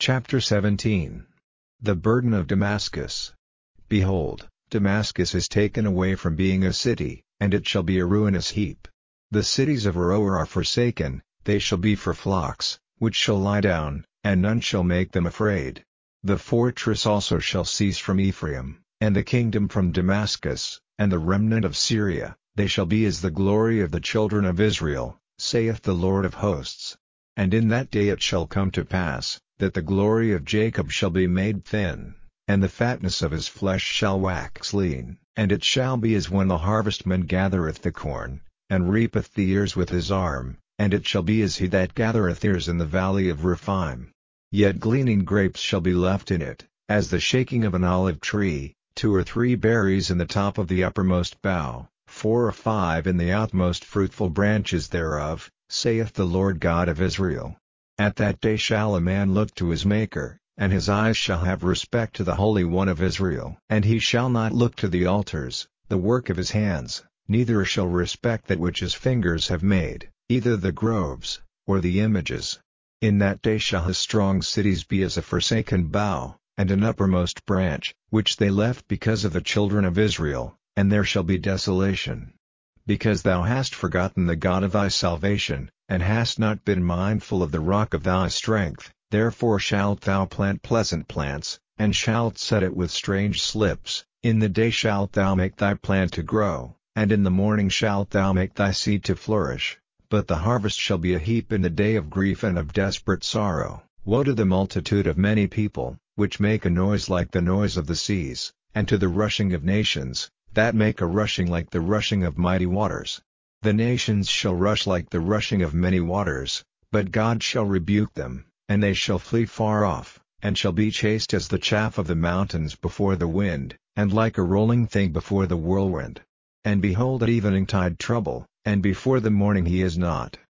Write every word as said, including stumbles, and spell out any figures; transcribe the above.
Chapter seventeen. The burden of Damascus. Behold, Damascus is taken away from being a city, and it shall be a ruinous heap. The cities of Aroer are forsaken, they shall be for flocks, which shall lie down, and none shall make them afraid. The fortress also shall cease from Ephraim, and the kingdom from Damascus, and the remnant of Syria, they shall be as the glory of the children of Israel, saith the Lord of hosts. And in that day it shall come to pass, that the glory of Jacob shall be made thin, and the fatness of his flesh shall wax lean. And it shall be as when the harvestman gathereth the corn, and reapeth the ears with his arm, and it shall be as he that gathereth ears in the valley of Rephaim. Yet gleaning grapes shall be left in it, as the shaking of an olive tree, two or three berries in the top of the uppermost bough, four or five in the outmost fruitful branches thereof, saith the Lord God of Israel. At that day shall a man look to his Maker, and his eyes shall have respect to the Holy One of Israel. And he shall not look to the altars, the work of his hands, neither shall respect that which his fingers have made, either the groves, or the images. In that day shall his strong cities be as a forsaken bough, and an uppermost branch, which they left because of the children of Israel, and there shall be desolation. Because thou hast forgotten the God of thy salvation, and hast not been mindful of the rock of thy strength, therefore shalt thou plant pleasant plants, and shalt set it with strange slips. In the day shalt thou make thy plant to grow, and in the morning shalt thou make thy seed to flourish, but the harvest shall be a heap in the day of grief and of desperate sorrow. Woe to the multitude of many people, which make a noise like the noise of the seas, and to the rushing of nations, that make a rushing like the rushing of mighty waters. The nations shall rush like the rushing of many waters, but God shall rebuke them, and they shall flee far off, and shall be chased as the chaff of the mountains before the wind, and like a rolling thing before the whirlwind. And behold, at eveningtide trouble, and before the morning he is not.